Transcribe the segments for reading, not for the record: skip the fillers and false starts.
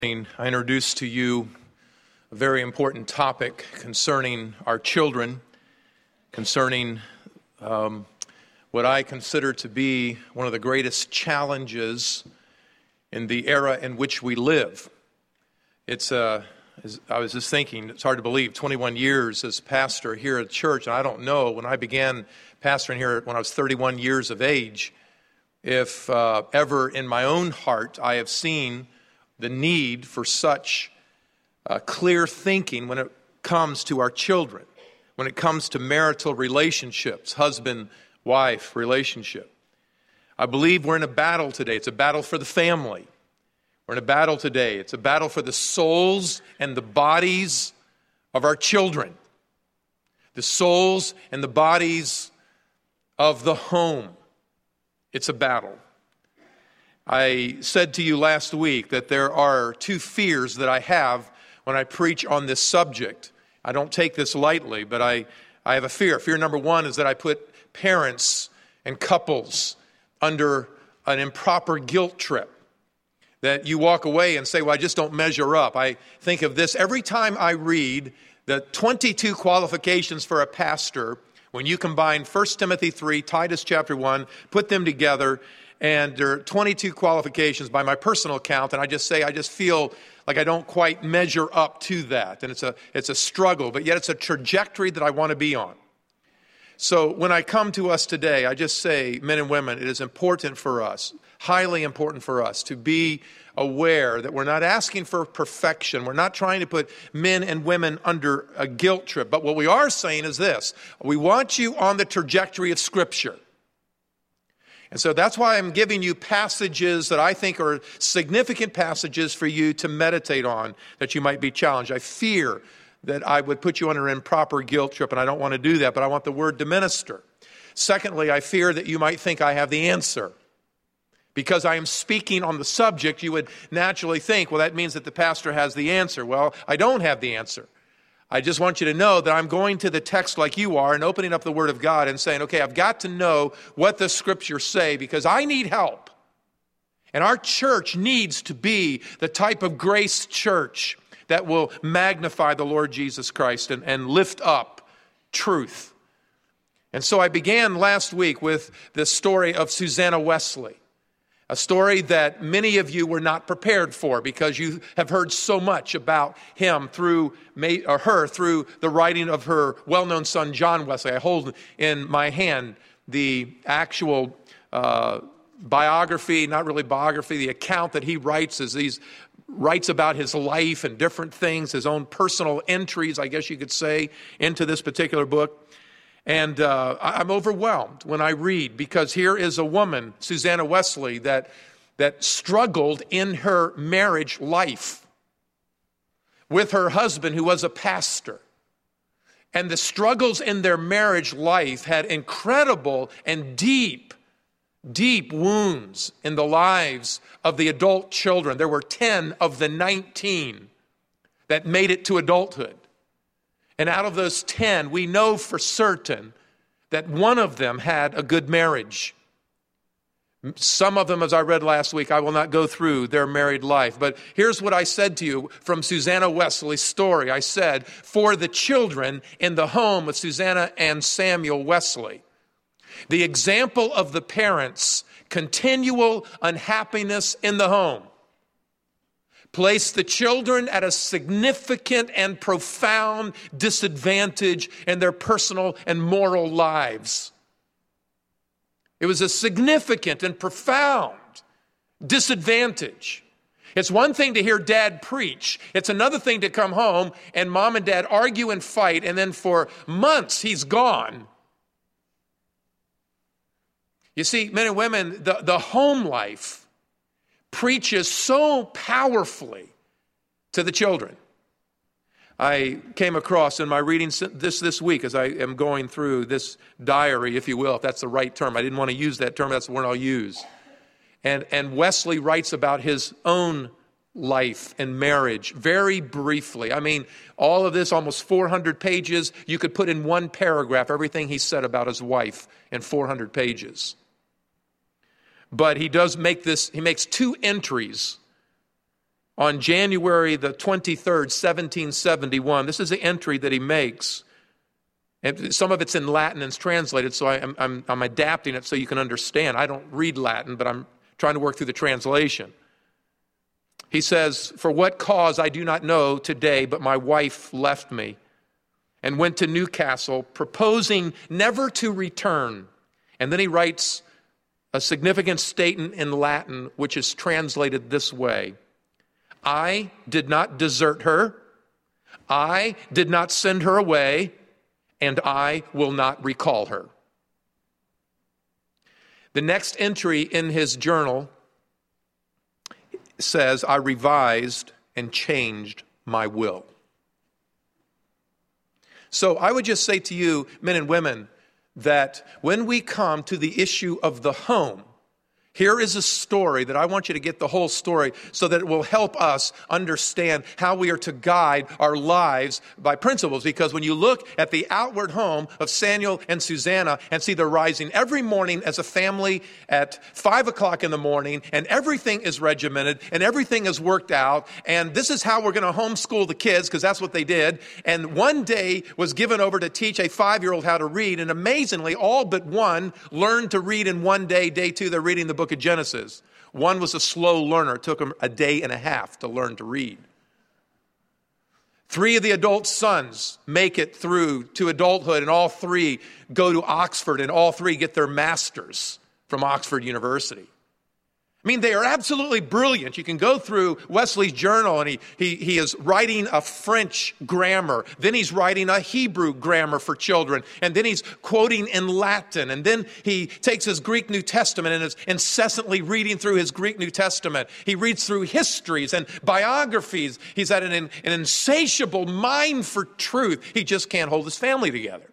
I introduced to you a very important topic concerning our children, concerning what I consider to be one of the greatest challenges in the era in which we live. I was just thinking, it's hard to believe, 21 years as pastor here at church, and I don't know, when I began pastoring here when I was 31 years of age, if ever in my own heart I have seen the need for such clear thinking when it comes to our children, when it comes to marital relationships, husband-wife relationship. I believe we're in a battle today. It's a battle for the family. We're in a battle today. It's a battle for the souls and the bodies of our children. The souls and the bodies of the home. It's a battle. I said to you last week that there are two fears that I have when I preach on this subject. I don't take this lightly, but I have a fear. Fear number one is that I put parents and couples under an improper guilt trip. That you walk away and say, well, I just don't measure up. I think of this every time I read the 22 qualifications for a pastor. When you combine 1 Timothy 3, Titus chapter 1, put them together, and there are 22 qualifications by my personal count, and I just feel like I don't quite measure up to that. And it's a struggle, but yet it's a trajectory that I want to be on. So when I come to us today, I just say, men and women, it is important for us, highly important for us to be aware that we're not asking for perfection. We're not trying to put men and women under a guilt trip. But what we are saying is this: we want you on the trajectory of Scripture. And so that's why I'm giving you passages that I think are significant passages for you to meditate on, that you might be challenged. I fear that I would put you under an improper guilt trip, and I don't want to do that, but I want the word to minister. Secondly, I fear that you might think I have the answer. Because I am speaking on the subject, you would naturally think, well, that means that the pastor has the answer. Well, I don't have the answer. I just want you to know that I'm going to the text like you are and opening up the Word of God and saying, okay, I've got to know what the Scriptures say because I need help. And our church needs to be the type of grace church that will magnify the Lord Jesus Christ and lift up truth. And so I began last week with the story of Susanna Wesley. A story that many of you were not prepared for because you have heard so much about her through the writing of her well-known son, John Wesley. I hold in my hand the actual biography, not really biography, the account that he writes as he writes about his life and different things, his own personal entries, I guess you could say, into this particular book. And I'm overwhelmed when I read, because here is a woman, Susanna Wesley, that struggled in her marriage life with her husband, who was a pastor. And the struggles in their marriage life had incredible and deep wounds in the lives of the adult children. There were 10 of the 19 that made it to adulthood. And out of those 10, we know for certain that one of them had a good marriage. Some of them, as I read last week, I will not go through their married life. But here's what I said to you from Susanna Wesley's story. I said, for the children in the home of Susanna and Samuel Wesley, the example of the parents' continual unhappiness in the home place the children at a significant and profound disadvantage in their personal and moral lives. It was a significant and profound disadvantage. It's one thing to hear dad preach. It's another thing to come home and mom and dad argue and fight, and then for months he's gone. You see, men and women, the home life preaches so powerfully to the children. I came across in my reading this week, as I am going through this diary, if you will, if that's the right term. I didn't want to use that term. That's the word I'll use. And Wesley writes about his own life and marriage very briefly. I mean, all of this, almost 400 pages, you could put in one paragraph everything he said about his wife in 400 pages. But he does make he makes two entries on January the 23rd, 1771. This is the entry that he makes. And some of it's in Latin and it's translated, so I'm adapting it so you can understand. I don't read Latin, but I'm trying to work through the translation. He says, "For what cause I do not know today, but my wife left me and went to Newcastle, proposing never to return." And then he writes a significant statement in Latin, which is translated this way: "I did not desert her, I did not send her away, and I will not recall her." The next entry in his journal says, "I revised and changed my will." So I would just say to you, men and women, that when we come to the issue of the home, here is a story that I want you to get the whole story so that it will help us understand how we are to guide our lives by principles. Because when you look at the outward home of Samuel and Susanna and see they're rising every morning as a family at 5 o'clock in the morning, and everything is regimented and everything is worked out, and this is how we're going to homeschool the kids, because that's what they did. And one day was given over to teach a 5-year-old how to read, and amazingly, all but one learned to read in one day. Day two, they're reading the book of Genesis. One was a slow learner. It took him a day and a half to learn to read. 3 of the adult sons make it through to adulthood, and all 3 go to Oxford, and all 3 get their masters from Oxford University. I mean, they are absolutely brilliant. You can go through Wesley's journal, and he is writing a French grammar. Then he's writing a Hebrew grammar for children. And then he's quoting in Latin. And then he takes his Greek New Testament and is incessantly reading through his Greek New Testament. He reads through histories and biographies. He's had an insatiable mind for truth. He just can't hold his family together.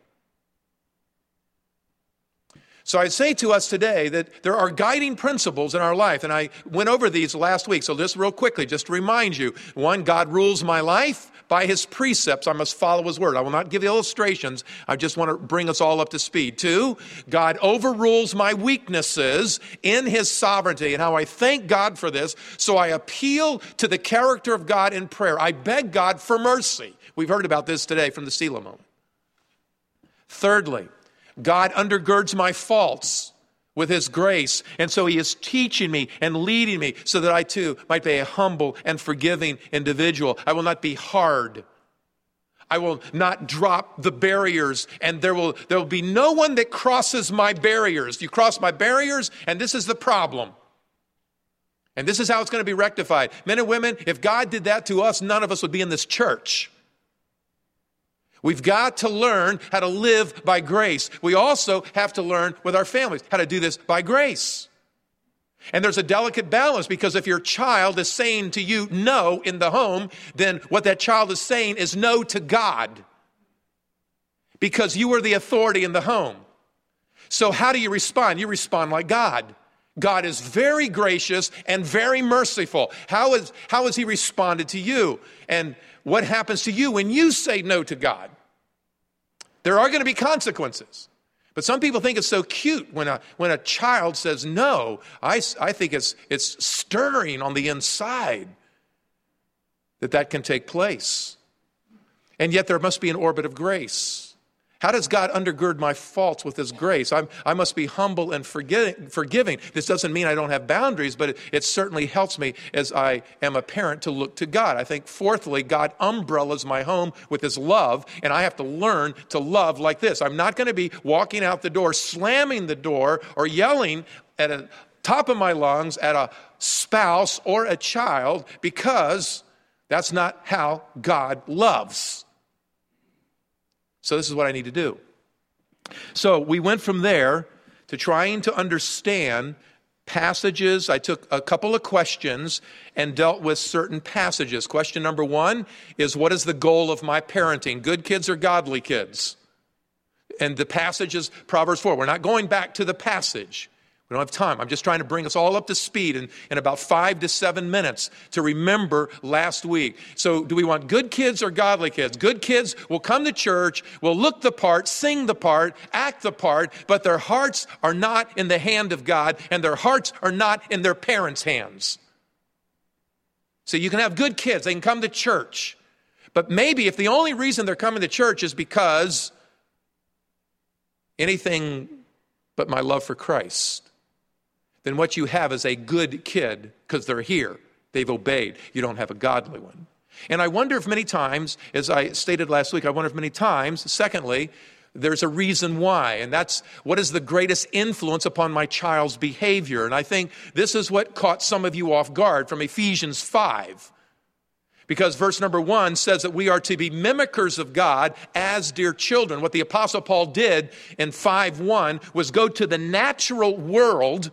So I say to us today that there are guiding principles in our life, and I went over these last week. So just real quickly, just to remind you. 1, God rules my life by his precepts. I must follow his word. I will not give illustrations. I just want to bring us all up to speed. 2, God overrules my weaknesses in his sovereignty, and how I thank God for this. So I appeal to the character of God in prayer. I beg God for mercy. We've heard about this today from the Selah moment. Thirdly, God undergirds my faults with his grace. And so he is teaching me and leading me so that I too might be a humble and forgiving individual. I will not be hard. I will not drop the barriers, and there will be no one that crosses my barriers. You cross my barriers, and this is the problem. And this is how it's going to be rectified. Men and women, if God did that to us, none of us would be in this church. We've got to learn how to live by grace. We also have to learn with our families how to do this by grace. And there's a delicate balance, because if your child is saying to you no in the home, then what that child is saying is no to God, because you are the authority in the home. So how do you respond? You respond like God. God is very gracious and very merciful. How has he responded to you? And what happens to you when you say no to God? There are going to be consequences. But some people think it's so cute when a child says no. I think it's stirring on the inside that can take place. And yet there must be an orbit of grace. How does God undergird my faults with his grace? I must be humble and forgiving. This doesn't mean I don't have boundaries, but it certainly helps me as I am a parent to look to God. I think, fourthly, God umbrellas my home with his love, and I have to learn to love like this. I'm not going to be walking out the door, slamming the door, or yelling at the top of my lungs at a spouse or a child, because that's not how God loves. So this is what I need to do. So we went from there to trying to understand passages. I took a couple of questions and dealt with certain passages. Question number 1 is, what is the goal of my parenting? Good kids or godly kids? And the passage is Proverbs 4. We're not going back to the passage. We don't have time. I'm just trying to bring us all up to speed in about 5 to 7 minutes to remember last week. So do we want good kids or godly kids? Good kids will come to church, will look the part, sing the part, act the part, but their hearts are not in the hand of God, and their hearts are not in their parents' hands. So you can have good kids. They can come to church. But maybe if the only reason they're coming to church is because anything but my love for Christ, then what you have is a good kid because they're here. They've obeyed. You don't have a godly one. And I wonder if many times, as I stated last week, I wonder if many times, secondly, there's a reason why. And that's what is the greatest influence upon my child's behavior. And I think this is what caught some of you off guard from Ephesians 5. Because verse number 1 says that we are to be mimickers of God as dear children. What the Apostle Paul did in 5:1 was go to the natural world.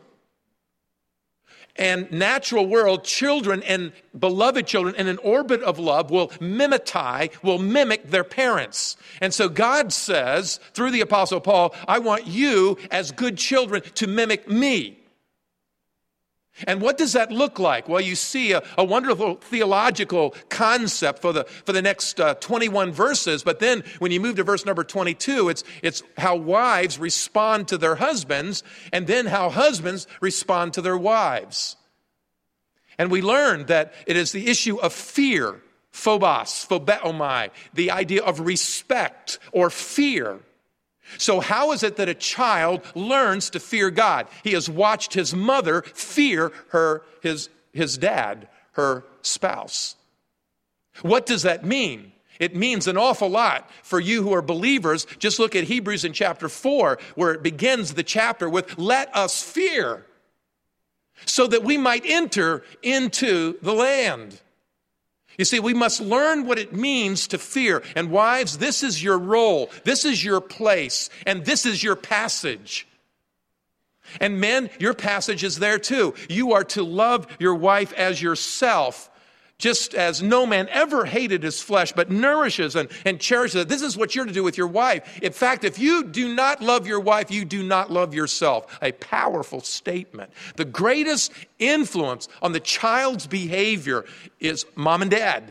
And natural world, children and beloved children in an orbit of love will mimic their parents. And so God says, through the Apostle Paul, I want you as good children to mimic me. And what does that look like? Well, you see a wonderful theological concept for the next 21 verses. But then when you move to verse number 22, it's how wives respond to their husbands, and then how husbands respond to their wives. And we learned that it is the issue of fear, phobeomai, the idea of respect or fear. So how is it that a child learns to fear God? He has watched his mother fear his dad, her spouse. What does that mean? It means an awful lot for you who are believers. Just look at Hebrews in chapter 4, where it begins the chapter with, let us fear, so that we might enter into the land. You see, we must learn what it means to fear. And wives, this is your role. This is your place. And this is your passage. And men, your passage is there too. You are to love your wife as yourself, just as no man ever hated his flesh, but nourishes and cherishes it. This is what you're to do with your wife. In fact, if you do not love your wife, you do not love yourself. A powerful statement. The greatest influence on the child's behavior is mom and dad.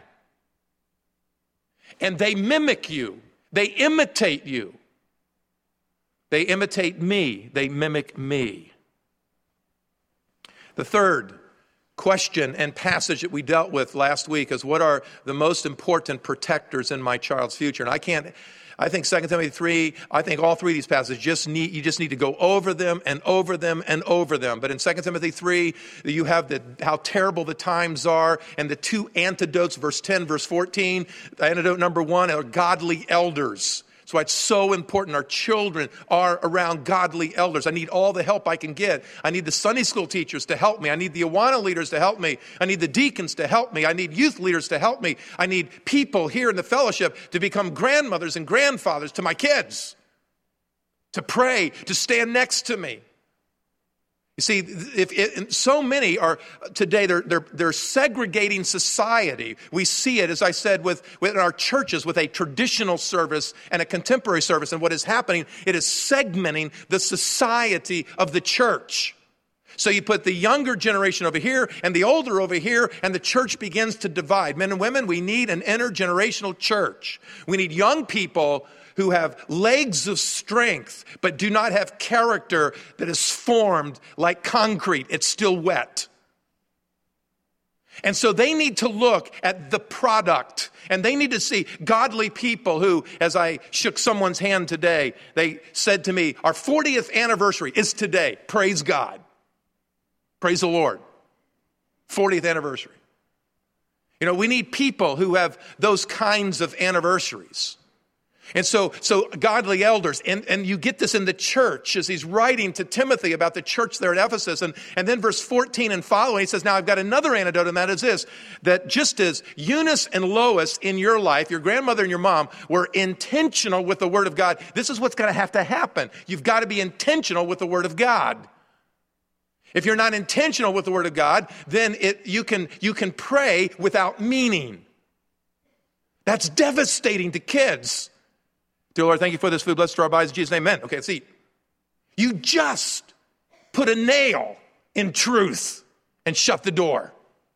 And they mimic you. They imitate you. They imitate me. They mimic me. The third question and passage that we dealt with last week is, what are the most important protectors in my child's future? And I think 2 Timothy 3, I think all three of these passages you just need to go over them and over them and over them. But in 2 Timothy 3, you have how terrible the times are, and the two antidotes, verse 10, verse 14. Antidote number 1 are godly elders. That's why it's so important our children are around godly elders. I need all the help I can get. I need the Sunday school teachers to help me. I need the Awana leaders to help me. I need the deacons to help me. I need youth leaders to help me. I need people here in the fellowship to become grandmothers and grandfathers to my kids, to pray, to stand next to me. You see, so many are today, they're segregating society. We see it, as I said, with our churches, with a traditional service and a contemporary service. And what is happening, it is segmenting the society of the church. So you put the younger generation over here and the older over here, and the church begins to divide. Men and women, we need an intergenerational church. We need young people who have legs of strength, but do not have character that is formed like concrete. It's still wet. And so they need to look at the product, and they need to see godly people who, as I shook someone's hand today, they said to me, our 40th anniversary is today. Praise God. Praise the Lord. 40th anniversary. You know, we need people who have those kinds of anniversaries. And so godly elders, and you get this in the church as he's writing to Timothy about the church there at Ephesus. And then verse 14 and following, he says, now I've got another antidote, and that is this, that just as Eunice and Lois in your life, your grandmother and your mom, were intentional with the Word of God, this is what's going to have to happen. You've got to be intentional with the Word of God. If you're not intentional with the Word of God, then you can pray without meaning. That's devastating to kids. Dear Lord, thank you for this food. Blessed are our bodies in Jesus' name. Amen. Okay, let's eat. You just put a nail in truth and shut the door.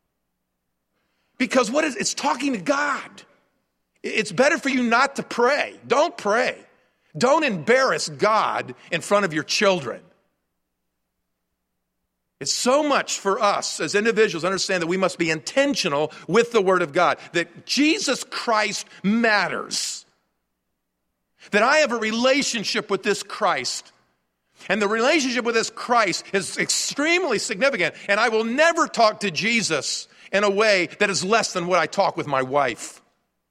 Because it's talking to God. It's better for you not to pray. Don't pray. Don't embarrass God in front of your children. It's so much for us as individuals to understand that we must be intentional with the Word of God, that Jesus Christ matters, that I have a relationship with this Christ, and the relationship with this Christ is extremely significant, and I will never talk to Jesus in a way that is less than what I talk with my wife.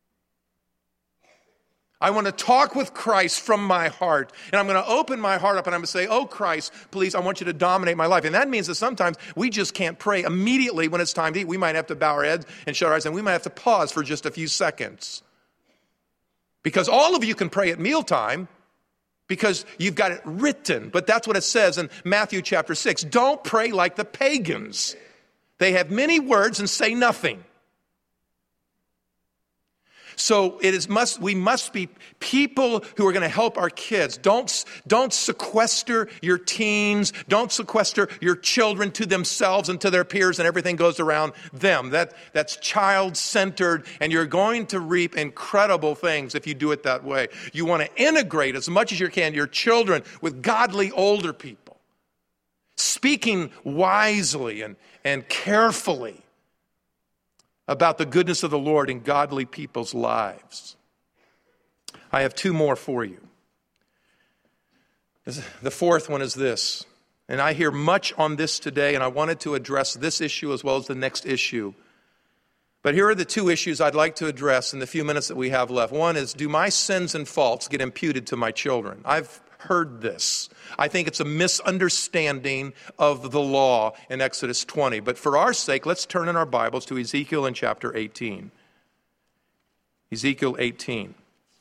I want to talk with Christ from my heart, and I'm going to open my heart up and I'm going to say, oh Christ, please, I want you to dominate my life. And that means that sometimes we just can't pray immediately when it's time to eat. We might have to bow our heads and shut our eyes, and we might have to pause for just a few seconds. Because all of you can pray at mealtime because you've got it written. But that's what it says in Matthew chapter 6. Don't pray like the pagans. They have many words and say nothing. So we must be people who are going to help our kids. Don't sequester your teens. Don't sequester your children to themselves and to their peers, and everything goes around them. That's child-centered, and you're going to reap incredible things if you do it that way. You want to integrate as much as you can your children with godly older people, speaking wisely and carefully about the goodness of the Lord in godly people's lives. I have two more for you. The fourth one is this, and I hear much on this today, and I wanted to address this issue as well as the next issue. But here are the two issues I'd like to address in the few minutes that we have left. One is, do my sins and faults get imputed to my children? I've heard this. I think it's a misunderstanding of the law in Exodus 20. But for our sake, let's turn in our Bibles to Ezekiel in chapter 18. Ezekiel 18.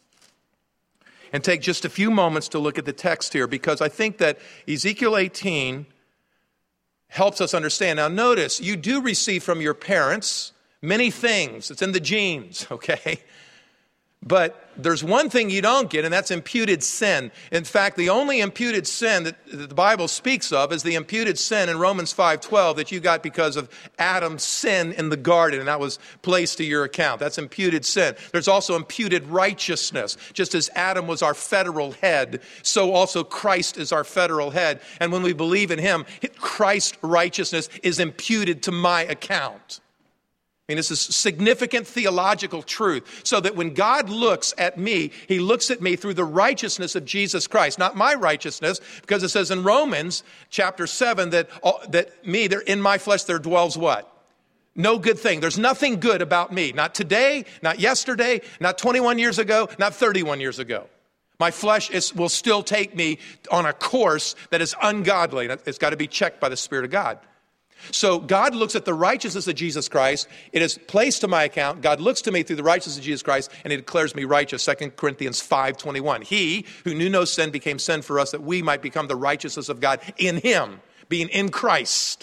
And take just a few moments to look at the text here, because I think that Ezekiel 18 helps us understand. Now notice, you do receive from your parents many things. It's in the genes, okay? But there's one thing you don't get, and that's imputed sin. In fact, the only imputed sin that the Bible speaks of is the imputed sin in Romans 5:12 that you got because of Adam's sin in the garden, and that was placed to your account. That's imputed sin. There's also imputed righteousness. Just as Adam was our federal head, so also Christ is our federal head. And when we believe in him, Christ's righteousness is imputed to my account. I mean, this is significant theological truth, so that when God looks at me, he looks at me through the righteousness of Jesus Christ, not my righteousness, because it says in Romans chapter 7 that in my flesh there dwells what? No good thing. There's nothing good about me. Not today, not yesterday, not 21 years ago, not 31 years ago. My flesh will still take me on a course that is ungodly. It's got to be checked by the Spirit of God. So God looks at the righteousness of Jesus Christ. It is placed to my account. God looks to me through the righteousness of Jesus Christ, and he declares me righteous. 2 Corinthians 5:21. He who knew no sin became sin for us, that we might become the righteousness of God in him. Being in Christ,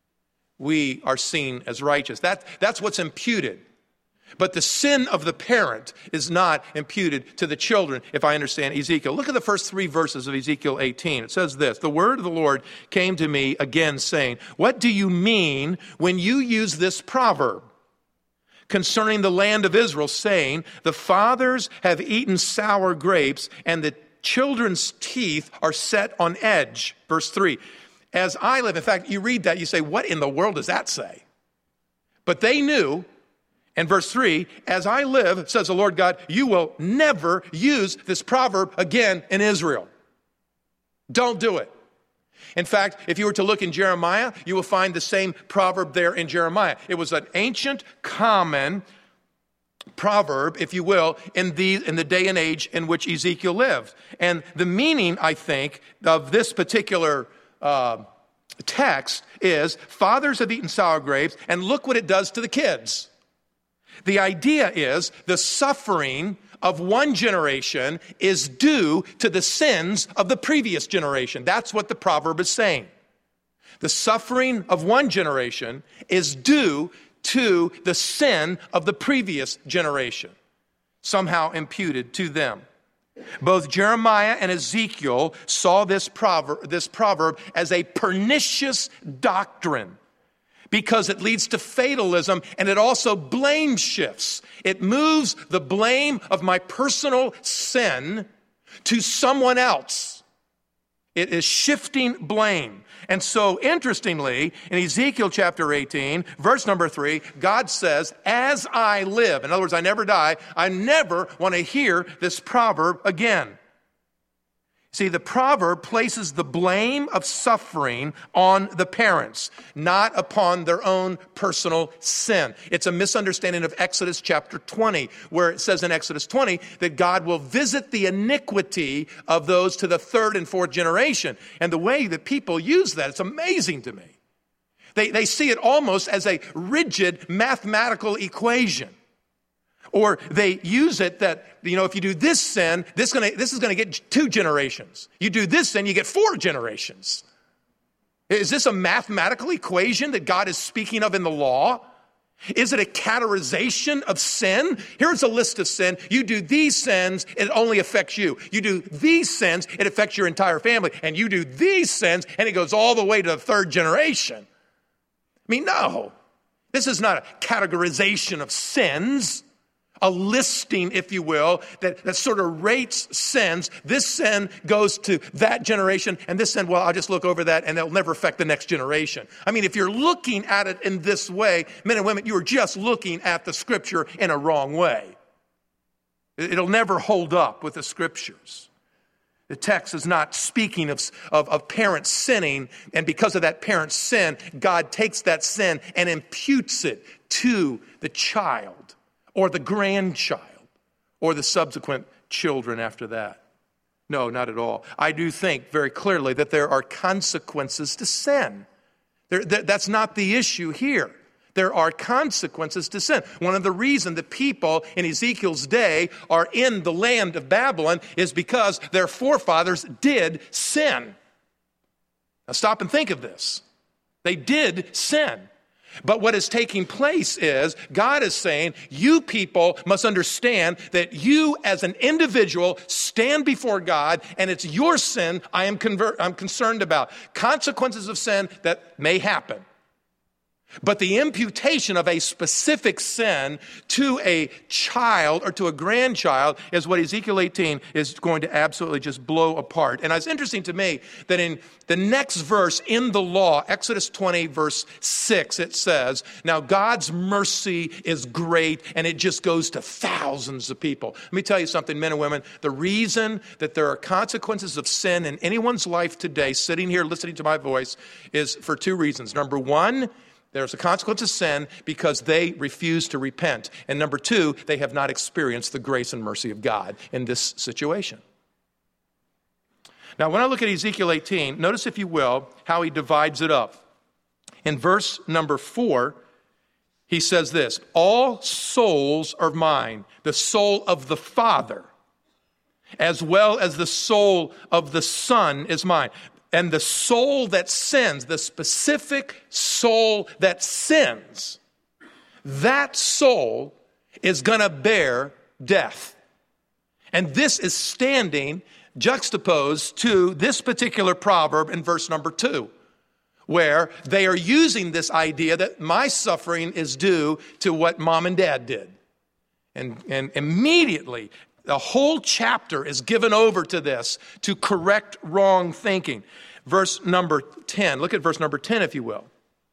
we are seen as righteous. That's what's imputed. But the sin of the parent is not imputed to the children, if I understand Ezekiel. Look at the first 3 verses of Ezekiel 18. It says this: the word of the Lord came to me again, saying, what do you mean when you use this proverb concerning the land of Israel, saying, the fathers have eaten sour grapes, and the children's teeth are set on edge? Verse 3, as I live. In fact, you read that, you say, what in the world does that say? But they knew. And verse 3, as I live, says the Lord God, you will never use this proverb again in Israel. Don't do it. In fact, if you were to look in Jeremiah, you will find the same proverb there in Jeremiah. It was an ancient, common proverb, if you will, in the day and age in which Ezekiel lived. And the meaning, I think, of this particular text is, fathers have eaten sour grapes, and look what it does to the kids. The idea is the suffering of one generation is due to the sins of the previous generation. That's what the proverb is saying. The suffering of one generation is due to the sin of the previous generation, somehow imputed to them. Both Jeremiah and Ezekiel saw this proverb as a pernicious doctrine, because it leads to fatalism, and it also blame shifts. It moves the blame of my personal sin to someone else. It is shifting blame. And so, interestingly, in Ezekiel chapter 18, verse number 3, God says, as I live, in other words, I never die, I never want to hear this proverb again. See, the proverb places the blame of suffering on the parents, not upon their own personal sin. It's a misunderstanding of Exodus chapter 20, where it says in Exodus 20 that God will visit the iniquity of those to the third and fourth generation. And the way that people use that, it's amazing to me. They see it almost as a rigid mathematical equation. Or they use it that, if you do this sin, this is going to get 2 generations. You do this sin, you get 4 generations. Is this a mathematical equation that God is speaking of in the law? Is it a categorization of sin? Here's a list of sin. You do these sins, it only affects you. You do these sins, it affects your entire family. And you do these sins, and it goes all the way to the 3rd generation. No. This is not a categorization of sins. A listing, if you will, that sort of rates sins. This sin goes to that generation, and this sin, well, I'll just look over that, and it'll never affect the next generation. If you're looking at it in this way, men and women, you are just looking at the Scripture in a wrong way. It'll never hold up with the Scriptures. The text is not speaking of parents sinning, and because of that parent's sin, God takes that sin and imputes it to the child, or the grandchild, or the subsequent children after that. No, not at all. I do think very clearly that there are consequences to sin. That's not the issue here. There are consequences to sin. One of the reasons the people in Ezekiel's day are in the land of Babylon is because their forefathers did sin. Now stop and think of this. They did sin. But what is taking place is God is saying, you people must understand that you as an individual stand before God, and it's your sin I'm concerned about. Consequences of sin that may happen. But the imputation of a specific sin to a child or to a grandchild is what Ezekiel 18 is going to absolutely just blow apart. And it's interesting to me that in the next verse in the law, Exodus 20 verse 6, it says, now God's mercy is great, and it just goes to thousands of people. Let me tell you something, men and women. The reason that there are consequences of sin in anyone's life today, sitting here listening to my voice, is for 2 reasons. Number 1, there's a consequence of sin because they refuse to repent. And number 2, they have not experienced the grace and mercy of God in this situation. Now, when I look at Ezekiel 18, notice, if you will, how he divides it up. In verse number 4, he says this, all souls are mine, the soul of the Father, as well as the soul of the Son is mine. And the soul that sins, the specific soul that sins, that soul is going to bear death. And this is standing juxtaposed to this particular proverb in verse number 2, where they are using this idea that my suffering is due to what mom and dad did. And immediately, the whole chapter is given over to this to correct wrong thinking. Verse number 10. Look at verse number 10, if you will.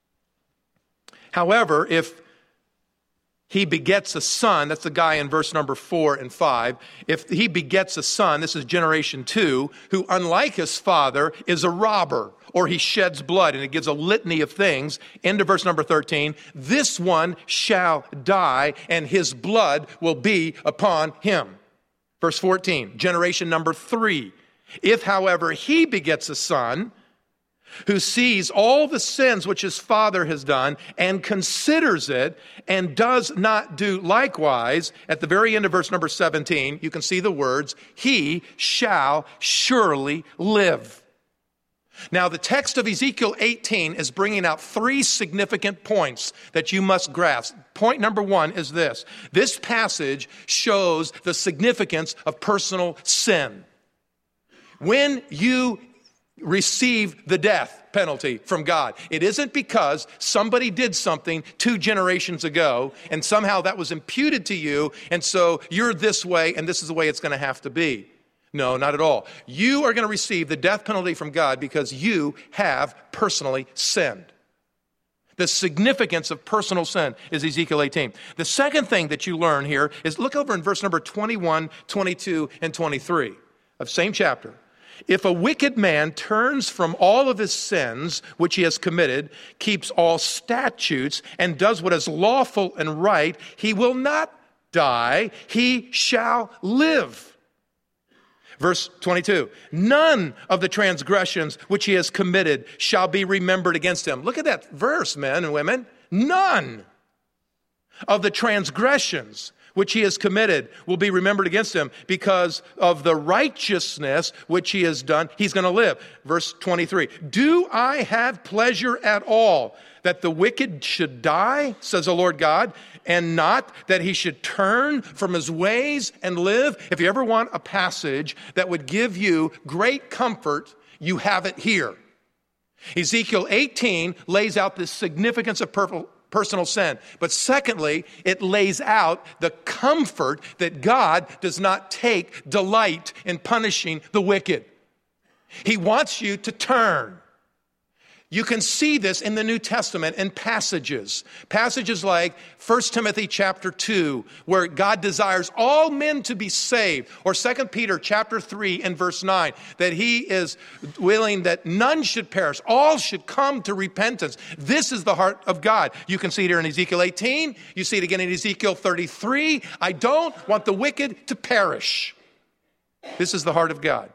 However, if he begets a son, that's the guy in verse number 4 and 5. If he begets a son, this is generation 2, who unlike his father is a robber, or he sheds blood, and it gives a litany of things. Into verse number 13, this one shall die, and his blood will be upon him. Verse 14, generation number 3. If, however, he begets a son who sees all the sins which his father has done and considers it and does not do likewise, at the very end of verse number 17, you can see the words, he shall surely live. Now, the text of Ezekiel 18 is bringing out 3 significant points that you must grasp. Point number 1 is this. This passage shows the significance of personal sin. When you receive the death penalty from God, it isn't because somebody did something 2 generations ago and somehow that was imputed to you, and so you're this way and this is the way it's going to have to be. No, not at all. You are going to receive the death penalty from God because you have personally sinned. The significance of personal sin is Ezekiel 18. The second thing that you learn here is look over in verse number 21, 22, and 23 of same chapter. If a wicked man turns from all of his sins which he has committed, keeps all statutes, and does what is lawful and right, he will not die, he shall live. Verse 22, none of the transgressions which he has committed shall be remembered against him. Look at that verse, men and women. None of the transgressions which he has committed will be remembered against him because of the righteousness which he has done. He's going to live. Verse 23, do I have pleasure at all that the wicked should die, says the Lord God, and not that he should turn from his ways and live? If you ever want a passage that would give you great comfort, you have it here. Ezekiel 18 lays out the significance of personal sin. But secondly, it lays out the comfort that God does not take delight in punishing the wicked. He wants you to turn. You can see this in the New Testament in passages. Passages like 1 Timothy chapter 2, where God desires all men to be saved. Or 2 Peter chapter 3 and verse 9, that he is willing that none should perish. All should come to repentance. This is the heart of God. You can see it here in Ezekiel 18. You see it again in Ezekiel 33. I don't want the wicked to perish. This is the heart of God.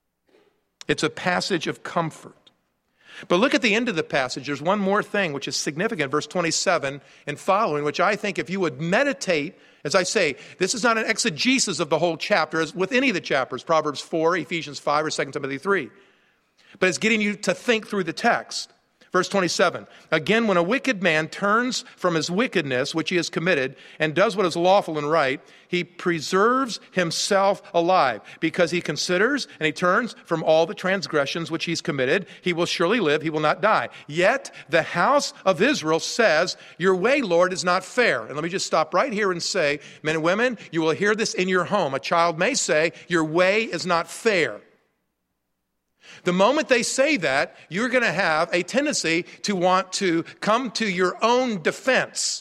It's a passage of comfort. But look at the end of the passage. There's one more thing which is significant, verse 27 and following, which I think if you would meditate, as I say, this is not an exegesis of the whole chapter, as with any of the chapters, Proverbs 4, Ephesians 5, or 2 Timothy 3. But it's getting you to think through the text. Verse 27, again, when a wicked man turns from his wickedness, which he has committed, and does what is lawful and right, he preserves himself alive, because he considers and he turns from all the transgressions which he's committed. He will surely live, he will not die. Yet the house of Israel says, your way, Lord, is not fair. And let me just stop right here and say, men and women, you will hear this in your home. A child may say, your way is not fair. The moment they say that, you're going to have a tendency to want to come to your own defense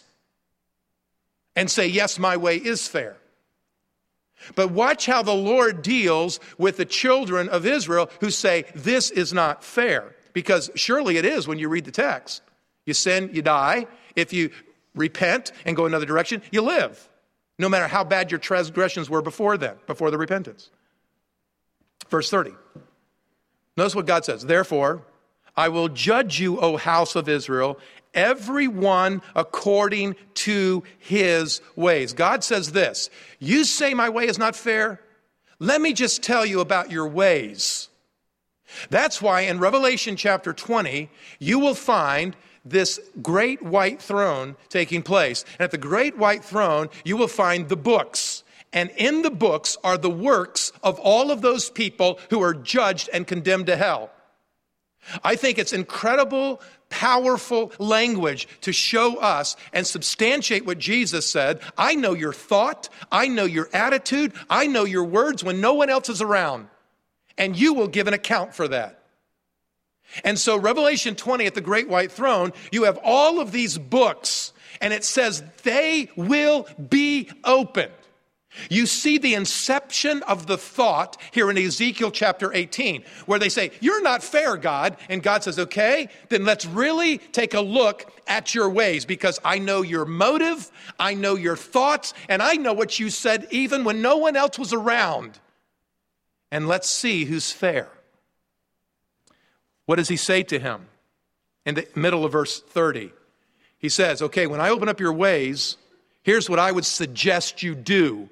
and say, yes, my way is fair. But watch how the Lord deals with the children of Israel who say, this is not fair. Because surely it is when you read the text. You sin, you die. If you repent and go another direction, you live. No matter how bad your transgressions were before then, before the repentance. Verse 30. Notice what God says. Therefore, I will judge you, O house of Israel, everyone according to his ways. God says this. You say my way is not fair? Let me just tell you about your ways. That's why in Revelation chapter 20, you will find this great white throne taking place. And at the great white throne, you will find the books. And in the books are the works of all of those people who are judged and condemned to hell. I think it's incredible, powerful language to show us and substantiate what Jesus said. I know your thought. I know your attitude. I know your words when no one else is around. And you will give an account for that. And so Revelation 20 at the great white throne, you have all of these books. And it says they will be opened. You see the inception of the thought here in Ezekiel chapter 18, where they say, you're not fair, God. And God says, okay, then let's really take a look at your ways, because I know your motive, I know your thoughts, and I know what you said even when no one else was around. And let's see who's fair. What does he say to him? In the middle of verse 30, he says, okay, when I open up your ways, here's what I would suggest you do.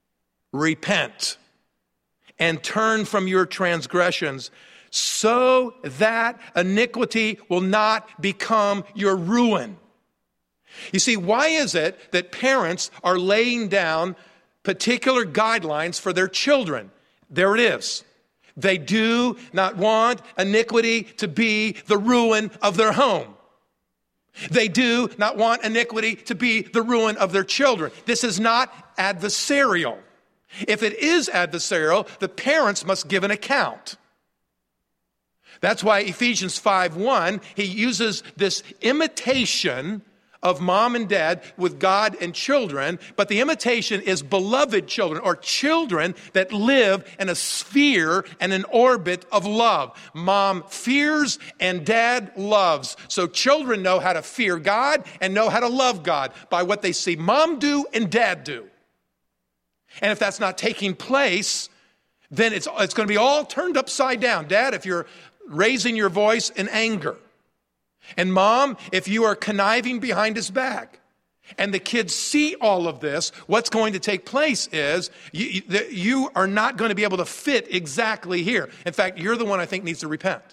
Repent and turn from your transgressions so that iniquity will not become your ruin. You see, why is it that parents are laying down particular guidelines for their children? There it is. They do not want iniquity to be the ruin of their home. They do not want iniquity to be the ruin of their children. This is not adversarial. If it is adversarial, the parents must give an account. That's why Ephesians 5:1, he uses this imitation of mom and dad with God and children, but the imitation is beloved children, or children that live in a sphere and an orbit of love. Mom fears and dad loves. So children know how to fear God and know how to love God by what they see mom do and dad do. And if that's not taking place, then it's going to be all turned upside down. Dad, if you're raising your voice in anger, and mom, if you are conniving behind his back, and the kids see all of this, what's going to take place is you are not going to be able to fit exactly here. In fact, you're the one I think needs to repent.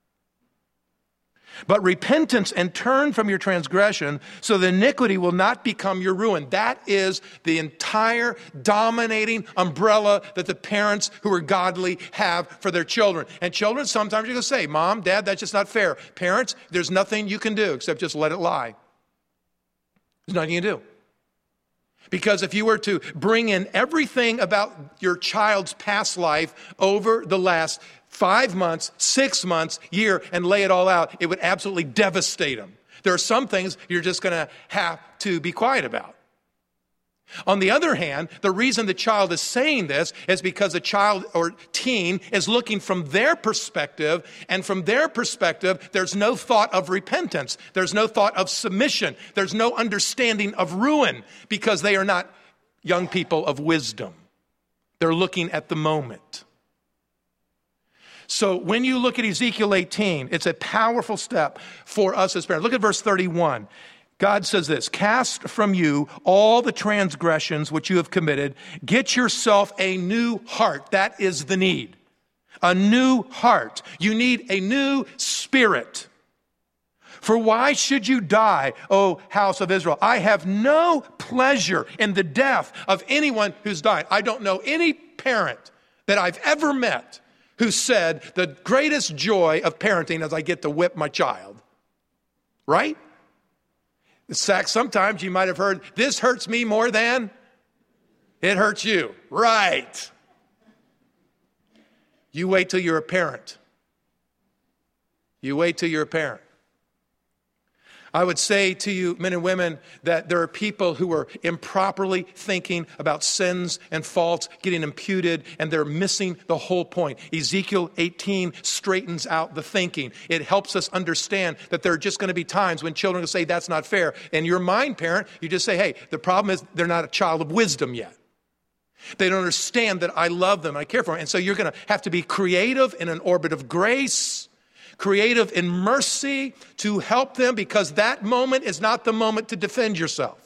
But repentance and turn from your transgression so the iniquity will not become your ruin. That is the entire dominating umbrella that the parents who are godly have for their children. And children, sometimes you're going to say, Mom, Dad, that's just not fair. Parents, there's nothing you can do except just let it lie. There's nothing you can do. Because if you were to bring in everything about your child's past life over the last 5 months, 6 months, year, and lay it all out, it would absolutely devastate them. There are some things you're just going to have to be quiet about. On the other hand, the reason the child is saying this is because a child or teen is looking from their perspective, and from their perspective, there's no thought of repentance. There's no thought of submission. There's no understanding of ruin because they are not young people of wisdom. They're looking at the moment. So when you look at Ezekiel 18, it's a powerful step for us as parents. Look at verse 31. God says this, cast from you all the transgressions which you have committed. Get yourself a new heart. That is the need. A new heart. You need a new spirit. For why should you die, O house of Israel? I have no pleasure in the death of anyone who's died. I don't know any parent that I've ever met who said the greatest joy of parenting is I get to whip my child. Right? Sometimes you might have heard, this hurts me more than it hurts you. Right. You wait till you're a parent. You wait till you're a parent. I would say to you, men and women, that there are people who are improperly thinking about sins and faults getting imputed, and they're missing the whole point. Ezekiel 18 straightens out the thinking. It helps us understand that there are just going to be times when children will say, that's not fair. In your mind, parent, you just say, hey, the problem is they're not a child of wisdom yet. They don't understand that I love them, I care for them. And so you're going to have to be creative in an orbit of grace, creative in mercy to help them, because that moment is not the moment to defend yourself.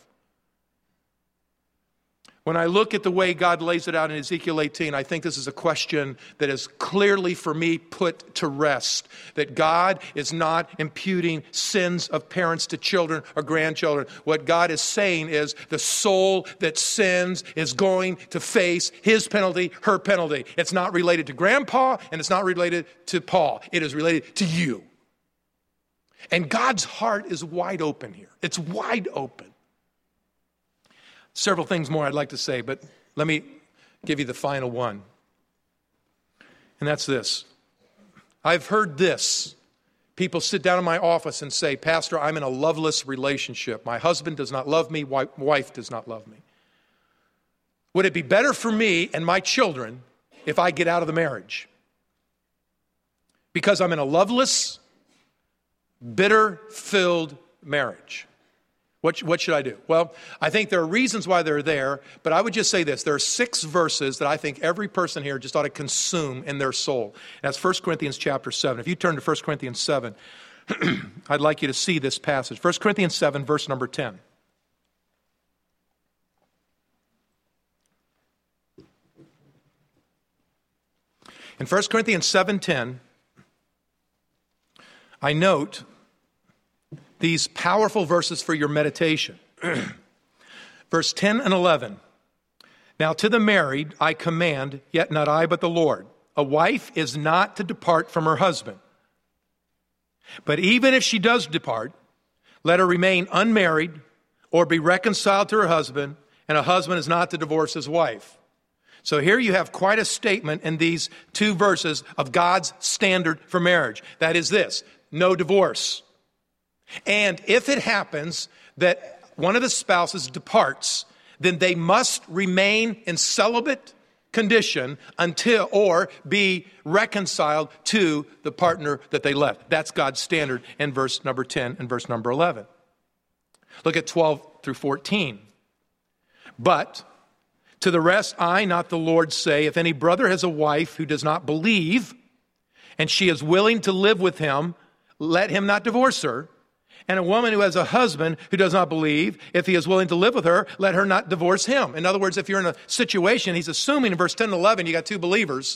When I look at the way God lays it out in Ezekiel 18, I think this is a question that is clearly for me put to rest. That God is not imputing sins of parents to children or grandchildren. What God is saying is the soul that sins is going to face his penalty, her penalty. It's not related to grandpa and it's not related to Paul. It is related to you. And God's heart is wide open here. It's wide open. Several things more I'd like to say, but let me give you the final one. And that's this. I've heard this. People sit down in my office and say, Pastor, I'm in a loveless relationship. My husband does not love me. My wife does not love me. Would it be better for me and my children if I get out of the marriage? Because I'm in a loveless, bitter-filled marriage. What should I do? Well, I think there are reasons why they're there, but I would just say this. There are 6 verses that I think every person here just ought to consume in their soul. And that's 1 Corinthians chapter 7. If you turn to 1 Corinthians 7, I'd like you to see this passage. 1 Corinthians 7, verse number 10. In 1 Corinthians 7:10, I note these powerful verses for your meditation. Verse 10 and 11. Now to the married I command, yet not I but the Lord. A wife is not to depart from her husband. But even if she does depart, let her remain unmarried or be reconciled to her husband, and a husband is not to divorce his wife. So here you have quite a statement in these two verses of God's standard for marriage. That is this: no divorce. And if it happens that one of the spouses departs, then they must remain in celibate condition until or be reconciled to the partner that they left. That's God's standard in verse number 10 and verse number 11. Look at 12 through 14. But to the rest, I, not the Lord, say, if any brother has a wife who does not believe, and she is willing to live with him, let him not divorce her. And a woman who has a husband who does not believe, if he is willing to live with her, let her not divorce him. In other words, if you're in a situation, he's assuming in verse 10 and 11, you got two believers.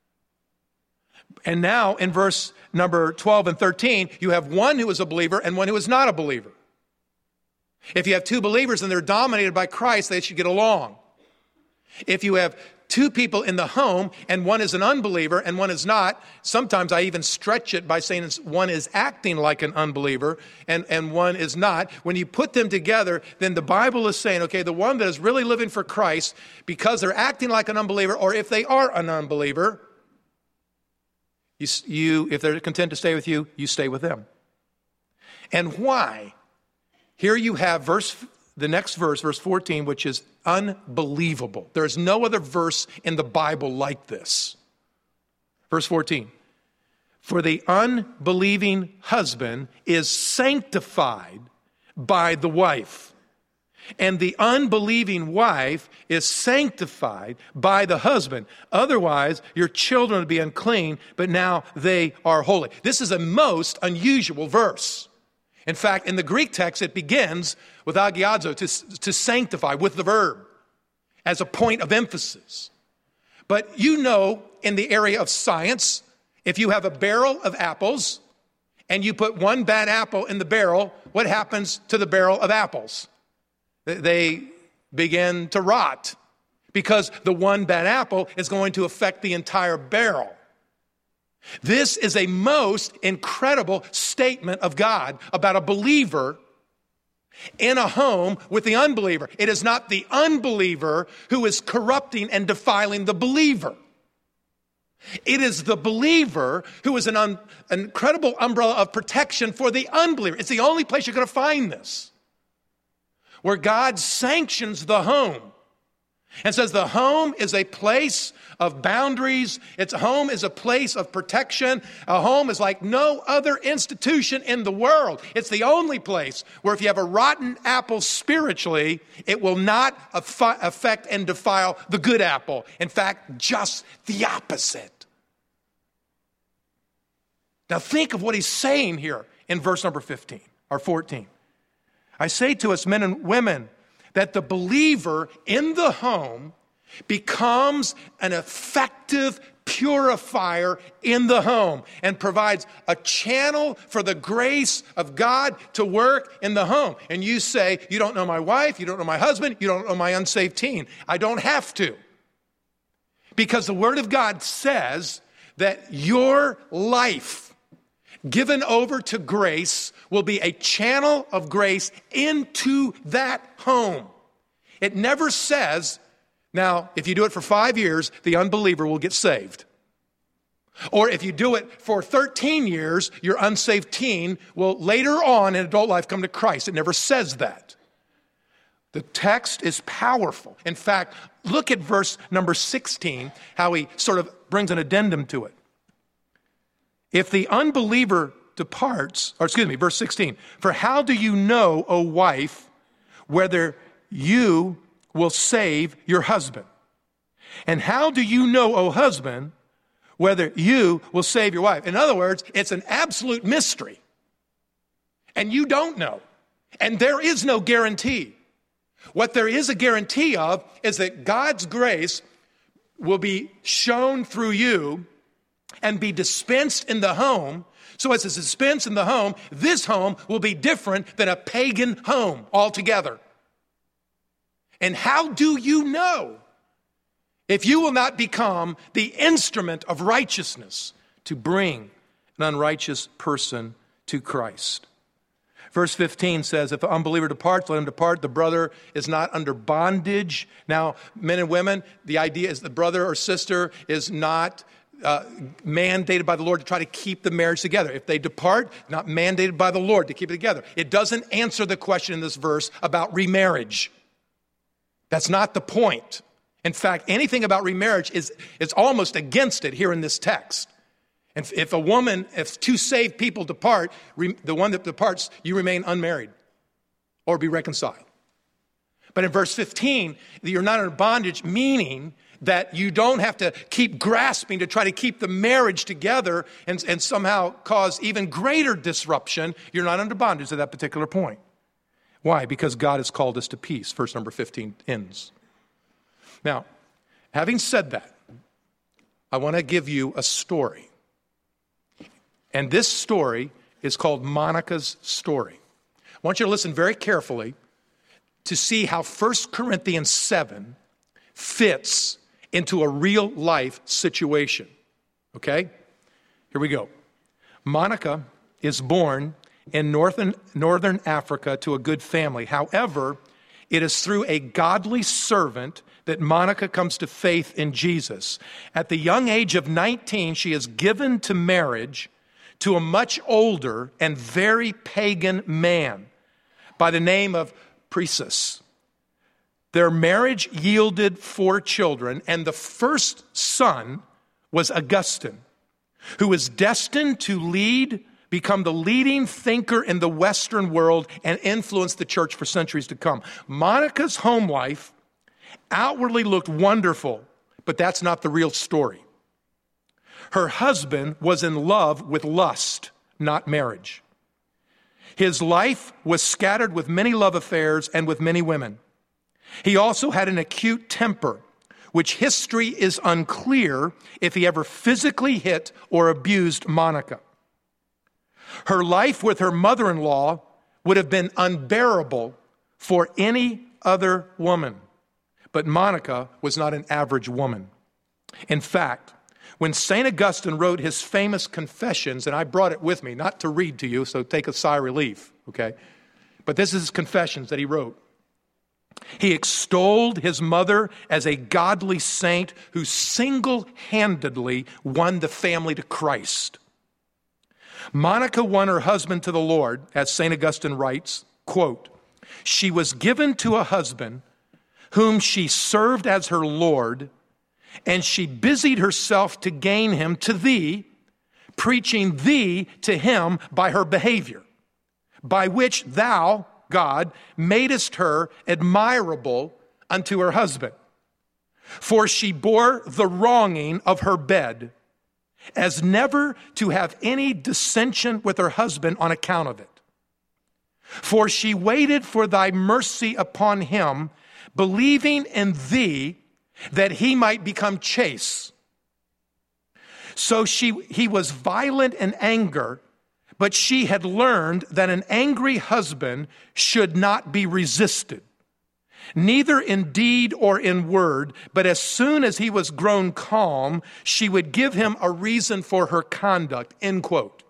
And now in verse number 12 and 13, you have one who is a believer and one who is not a believer. If you have two believers and they're dominated by Christ, they should get along. If you have two people in the home and one is an unbeliever and one is not, sometimes I even stretch it by saying one is acting like an unbeliever and one is not. When you put them together, then the Bible is saying, okay, the one that is really living for Christ, because they're acting like an unbeliever, or if they are an unbeliever, if they're content to stay with you, you stay with them. And why? Here you have the next verse, verse 14, which is unbelievable. There is no other verse in the Bible like this. Verse 14. For the unbelieving husband is sanctified by the wife, and the unbelieving wife is sanctified by the husband. Otherwise, your children would be unclean, but now they are holy. This is a most unusual verse. In fact, in the Greek text, it begins with agiazo, to sanctify, with the verb, as a point of emphasis. But you know, in the area of science, if you have a barrel of apples and you put one bad apple in the barrel, what happens to the barrel of apples? They begin to rot because the one bad apple is going to affect the entire barrel. This is a most incredible statement of God about a believer in a home with the unbeliever. It is not the unbeliever who is corrupting and defiling the believer. It is the believer who is an incredible umbrella of protection for the unbeliever. It's the only place you're going to find this, where God sanctions the home and says the home is a place of boundaries. Its home is a place of protection. A home is like no other institution in the world. It's the only place where if you have a rotten apple spiritually, it will not affect and defile the good apple. In fact, just the opposite. Now think of what he's saying here in verse number 15 or 14. I say to us, men and women, that the believer in the home becomes an effective purifier in the home and provides a channel for the grace of God to work in the home. And you say, you don't know my wife, you don't know my husband, you don't know my unsaved teen. I don't have to. Because the Word of God says that your life given over to grace will be a channel of grace into that home. It never says, now, if you do it for 5 years, the unbeliever will get saved. Or if you do it for 13 years, your unsaved teen will later on in adult life come to Christ. It never says that. The text is powerful. In fact, look at verse number 16, how he sort of brings an addendum to it. If the unbeliever departs, verse 16, for how do you know, O wife, whether you will save your husband? And how do you know, O husband, whether you will save your wife? In other words, it's an absolute mystery. And you don't know. And there is no guarantee. What there is a guarantee of is that God's grace will be shown through you and be dispensed in the home. So as it's dispensed in the home, this home will be different than a pagan home altogether. And how do you know if you will not become the instrument of righteousness to bring an unrighteous person to Christ? Verse 15 says, if an unbeliever departs, let him depart. The brother is not under bondage. Now, men and women, the idea is the brother or sister is not mandated by the Lord to try to keep the marriage together. If they depart, not mandated by the Lord to keep it together. It doesn't answer the question in this verse about remarriage. That's not the point. In fact, anything about remarriage is almost against it here in this text. And if two saved people depart, the one that departs, you remain unmarried or be reconciled. But in verse 15, you're not under bondage, meaning that you don't have to keep grasping to try to keep the marriage together and somehow cause even greater disruption. You're not under bondage at that particular point. Why? Because God has called us to peace. Verse number 15 ends. Now, having said that, I want to give you a story. And this story is called Monica's story. I want you to listen very carefully to see how 1 Corinthians 7 fits into a real life situation. Okay? Here we go. Monica is born in northern Africa to a good family. However, it is through a godly servant that Monica comes to faith in Jesus. At the young age of 19, she is given to marriage to a much older and very pagan man by the name of Croesus. Their marriage yielded 4 children, and the first son was Augustine, who was destined to become the leading thinker in the Western world and influence the church for centuries to come. Monica's home life outwardly looked wonderful, but that's not the real story. Her husband was in love with lust, not marriage. His life was scattered with many love affairs and with many women. He also had an acute temper, which history is unclear if he ever physically hit or abused Monica. Her life with her mother-in-law would have been unbearable for any other woman. But Monica was not an average woman. In fact, when St. Augustine wrote his famous Confessions, and I brought it with me, not to read to you, so take a sigh of relief, okay? But this is his Confessions that he wrote. He extolled his mother as a godly saint who single-handedly won the family to Christ. Monica won her husband to the Lord, as St. Augustine writes, quote, she was given to a husband whom she served as her Lord, and she busied herself to gain him to thee, preaching thee to him by her behavior, by which thou, God, madest her admirable unto her husband. For she bore the wronging of her bed, as never to have any dissension with her husband on account of it. For she waited for thy mercy upon him, believing in thee that he might become chaste. So he was violent in anger, but she had learned that an angry husband should not be resisted, neither in deed or in word, but as soon as he was grown calm, she would give him a reason for her conduct, end quote.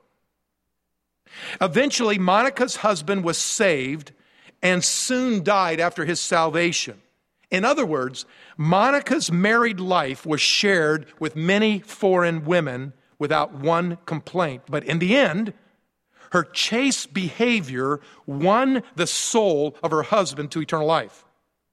Eventually, Monica's husband was saved and soon died after his salvation. In other words, Monica's married life was shared with many foreign women without one complaint. But in the end, her chaste behavior won the soul of her husband to eternal life.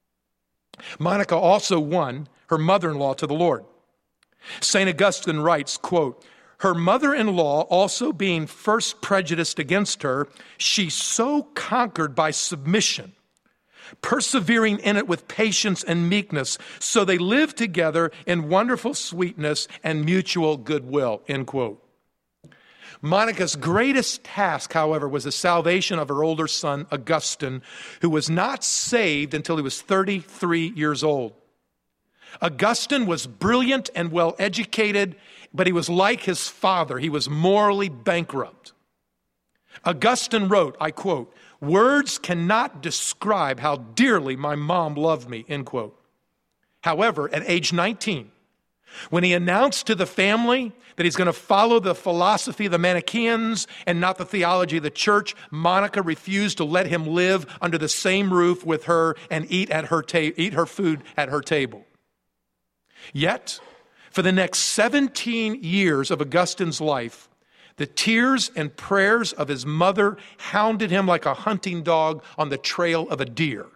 Monica also won her mother-in-law to the Lord. St. Augustine writes, quote, her mother-in-law also being first prejudiced against her, she so conquered by submission, persevering in it with patience and meekness, so they lived together in wonderful sweetness and mutual goodwill, end quote. Monica's greatest task, however, was the salvation of her older son, Augustine, who was not saved until he was 33 years old. Augustine was brilliant and well-educated, but he was like his father. He was morally bankrupt. Augustine wrote, I quote, words cannot describe how dearly my mom loved me, end quote. However, at age 19, When he announced to the family that he's going to follow the philosophy of the Manichaeans and not the theology of the church, Monica refused to let him live under the same roof with her and eat her food at her table. Yet, for the next 17 years of Augustine's life, the tears and prayers of his mother hounded him like a hunting dog on the trail of a deer.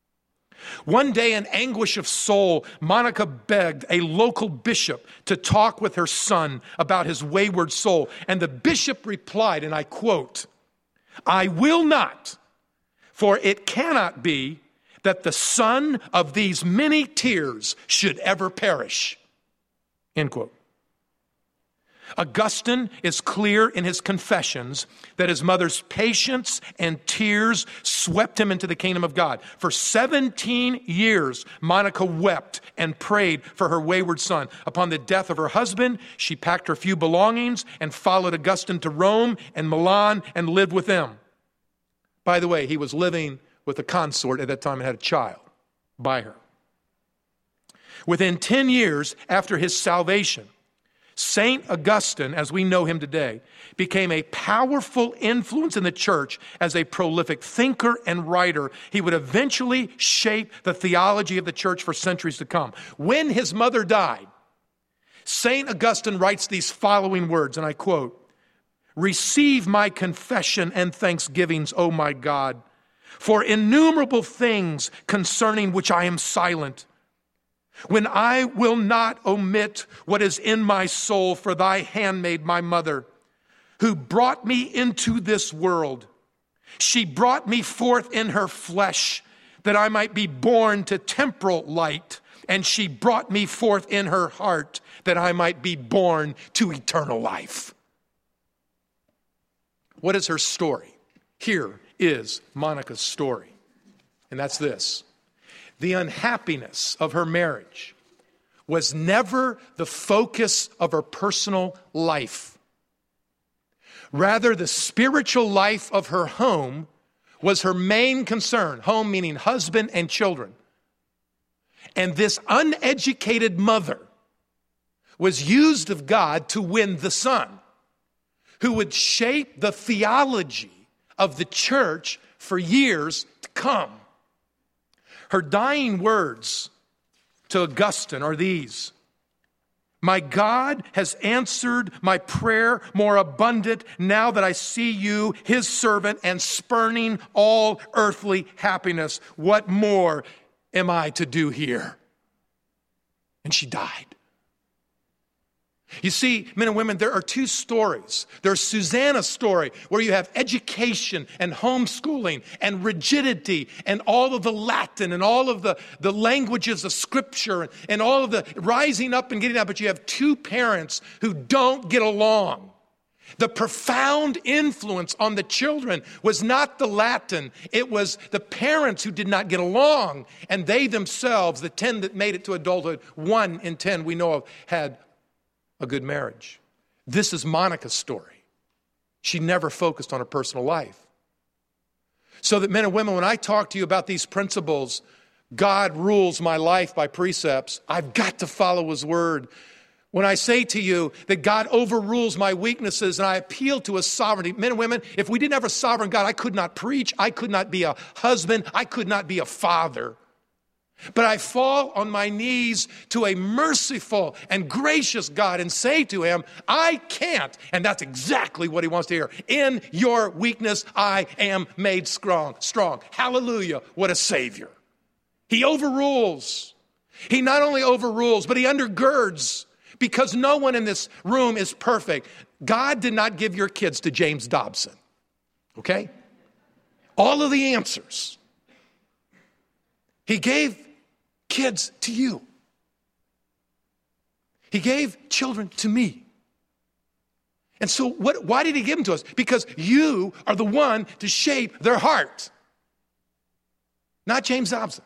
One day, in anguish of soul, Monica begged a local bishop to talk with her son about his wayward soul. And the bishop replied, and I quote, "I will not, for it cannot be that the son of these many tears should ever perish." End quote. Augustine is clear in his confessions that his mother's patience and tears swept him into the kingdom of God. For 17 years, Monica wept and prayed for her wayward son. Upon the death of her husband, she packed her few belongings and followed Augustine to Rome and Milan and lived with them. By the way, he was living with a consort at that time and had a child by her. Within 10 years after his salvation, St. Augustine, as we know him today, became a powerful influence in the church as a prolific thinker and writer. He would eventually shape the theology of the church for centuries to come. When his mother died, St. Augustine writes these following words, and I quote, "Receive my confession and thanksgivings, O my God, for innumerable things concerning which I am silent, when I will not omit what is in my soul for thy handmaid, my mother, who brought me into this world. She brought me forth in her flesh that I might be born to temporal light, and she brought me forth in her heart that I might be born to eternal life." What is her story? Here is Monica's story, and that's this. The unhappiness of her marriage was never the focus of her personal life. Rather, the spiritual life of her home was her main concern. Home meaning husband and children. And this uneducated mother was used of God to win the son, who would shape the theology of the church for years to come. Her dying words to Augustine are these: "My God has answered my prayer more abundant now that I see you, his servant, and spurning all earthly happiness. What more am I to do here?" And she died. You see, men and women, there are two stories. There's Susanna's story, where you have education and homeschooling and rigidity and all of the Latin and all of the languages of Scripture and all of the rising up and getting up. But you have two parents who don't get along. The profound influence on the children was not the Latin. It was the parents who did not get along. And they themselves, the 10 that made it to adulthood, 1 in 10 we know of, had a good marriage. This is Monica's story. She never focused on her personal life. So that men and women, when I talk to you about these principles, God rules my life by precepts, I've got to follow his word. When I say to you that God overrules my weaknesses and I appeal to his sovereignty, men and women, if we didn't have a sovereign God, I could not preach, I could not be a husband, I could not be a father. But I fall on my knees to a merciful and gracious God and say to him, I can't. And that's exactly what he wants to hear. In your weakness, I am made strong. Hallelujah. What a Savior. He overrules. He not only overrules, but he undergirds, because no one in this room is perfect. God did not give your kids to James Dobson. Okay? All of the answers. He gave kids to you. He gave children to me. And so why did he give them to us? Because you are the one to shape their heart. Not James Dobson.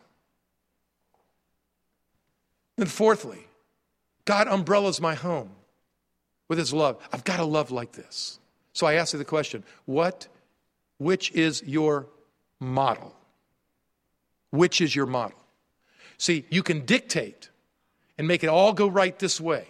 And fourthly, God umbrellas my home with his love. I've got a love like this. So I ask you the question, which is your model? Which is your model? See, you can dictate and make it all go right this way?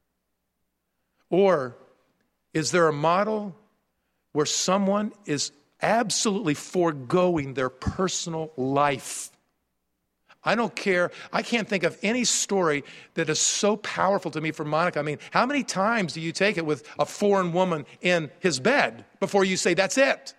Or is there a model where someone is absolutely foregoing their personal life? I don't care. I can't think of any story that is so powerful to me for Monica. I mean, how many times do you take it with a foreign woman in his bed before you say, that's it?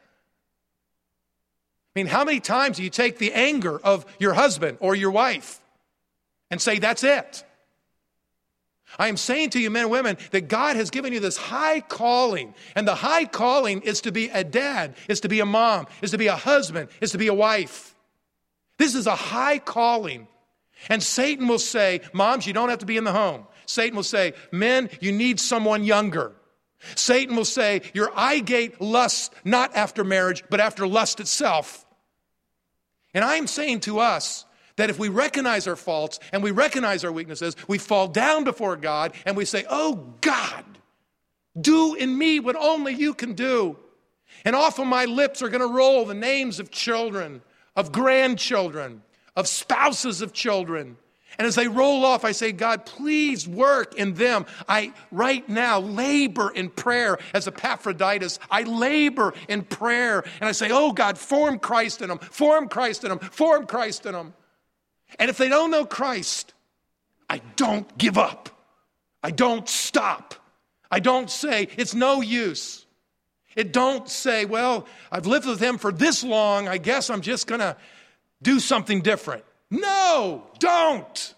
I mean, how many times do you take the anger of your husband or your wife and say, that's it? I am saying to you, men and women, that God has given you this high calling. And the high calling is to be a dad, is to be a mom, is to be a husband, is to be a wife. This is a high calling. And Satan will say, moms, you don't have to be in the home. Satan will say, men, you need someone younger. Satan will say, your eye gate lusts not after marriage, but after lust itself. And I'm saying to us that if we recognize our faults and we recognize our weaknesses, we fall down before God and we say, oh God, do in me what only you can do. And off of my lips are going to roll the names of children, of grandchildren, of spouses of children. And as they roll off, I say, God, please work in them. I, right now, labor in prayer as Epaphroditus. I labor in prayer. And I say, oh, God, form Christ in them, form Christ in them, form Christ in them. And if they don't know Christ, I don't give up. I don't stop. I don't say, it's no use. It don't say, well, I've lived with him for this long, I guess I'm just going to do something different. No, don't.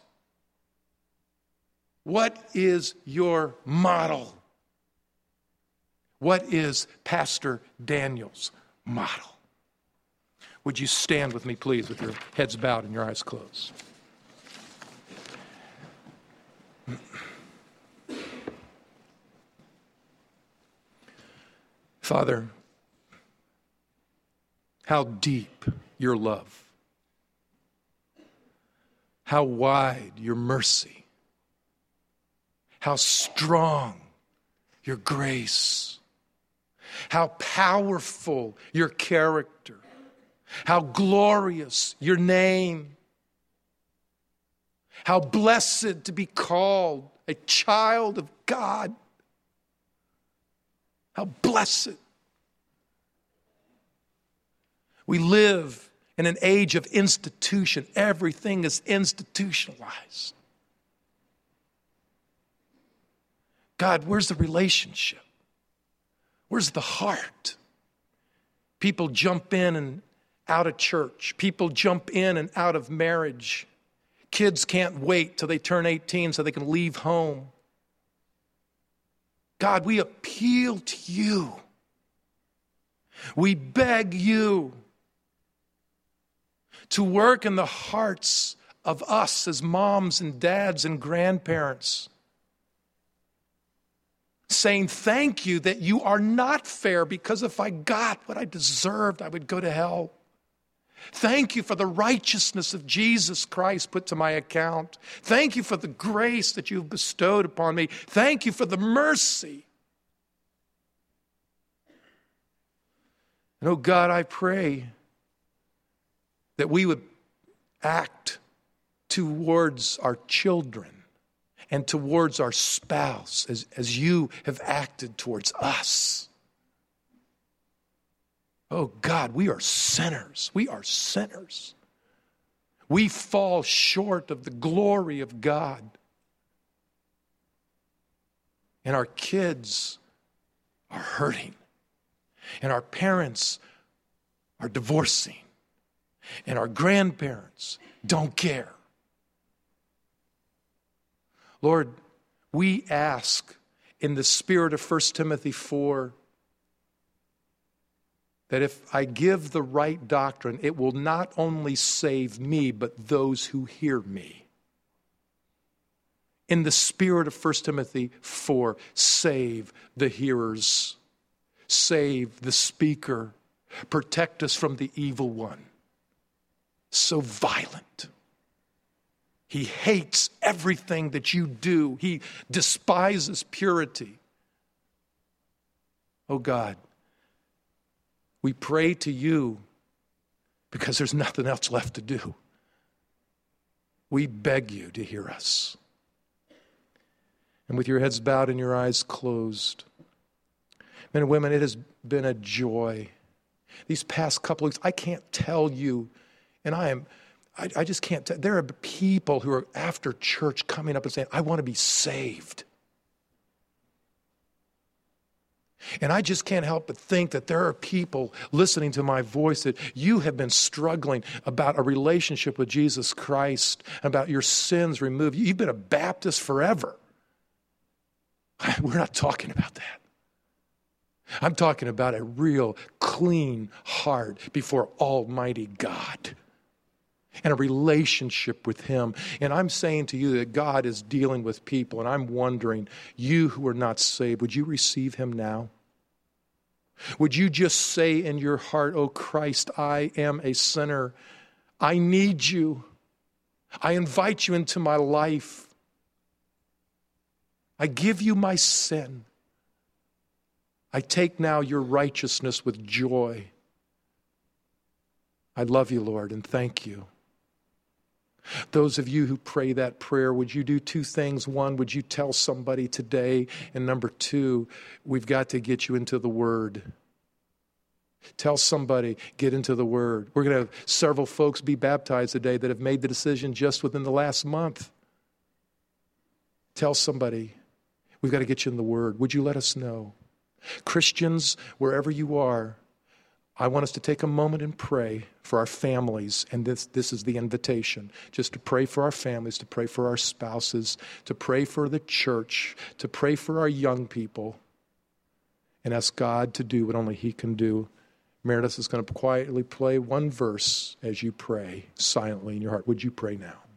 What is your model? What is Pastor Daniel's model? Would you stand with me, please, with your heads bowed and your eyes closed? Father, how deep your love, how wide your mercy, how strong your grace, how powerful your character, how glorious your name, how blessed to be called a child of God. How blessed. We live in an age of institution. Everything is institutionalized. God, where's the relationship? Where's the heart? People jump in and out of church. People jump in and out of marriage. Kids can't wait till they turn 18 so they can leave home. God, we appeal to you. We beg you to work in the hearts of us as moms and dads and grandparents, saying thank you that you are not fair, because if I got what I deserved, I would go to hell. Thank you for the righteousness of Jesus Christ put to my account. Thank you for the grace that you've bestowed upon me. Thank you for the mercy. And oh God, I pray that we would act towards our children and towards our spouse as you have acted towards us. Oh God, we are sinners. We are sinners. We fall short of the glory of God. And our kids are hurting. And our parents are divorcing. And our grandparents don't care. Lord, we ask in the spirit of 1 Timothy 4 that if I give the right doctrine, it will not only save me, but those who hear me. In the spirit of 1 Timothy 4, save the hearers, save the speaker, protect us from the evil one. So violent. He hates everything that you do. He despises purity. Oh God, we pray to you because there's nothing else left to do. We beg you to hear us. And with your heads bowed and your eyes closed, men and women, it has been a joy. These past couple of weeks, I can't tell you, and I just can't tell. There are people who are after church coming up and saying, I want to be saved. And I just can't help but think that there are people listening to my voice that you have been struggling about a relationship with Jesus Christ, about your sins removed. You've been a Baptist forever. We're not talking about that. I'm talking about a real clean heart before Almighty God and a relationship with Him. And I'm saying to you that God is dealing with people, and I'm wondering, you who are not saved, would you receive Him now? Would you just say in your heart, oh Christ, I am a sinner. I need you. I invite you into my life. I give you my sin. I take now your righteousness with joy. I love you, Lord, and thank you. Those of you who pray that prayer, would you do two things? One, would you tell somebody today? And number two, we've got to get you into the Word. Tell somebody, get into the Word. We're going to have several folks be baptized today that have made the decision just within the last month. Tell somebody, we've got to get you in the Word. Would you let us know? Christians, wherever you are, I want us to take a moment and pray for our families. And this is the invitation, just to pray for our families, to pray for our spouses, to pray for the church, to pray for our young people, and ask God to do what only He can do. Meredith is going to quietly play one verse as you pray silently in your heart. Would you pray now?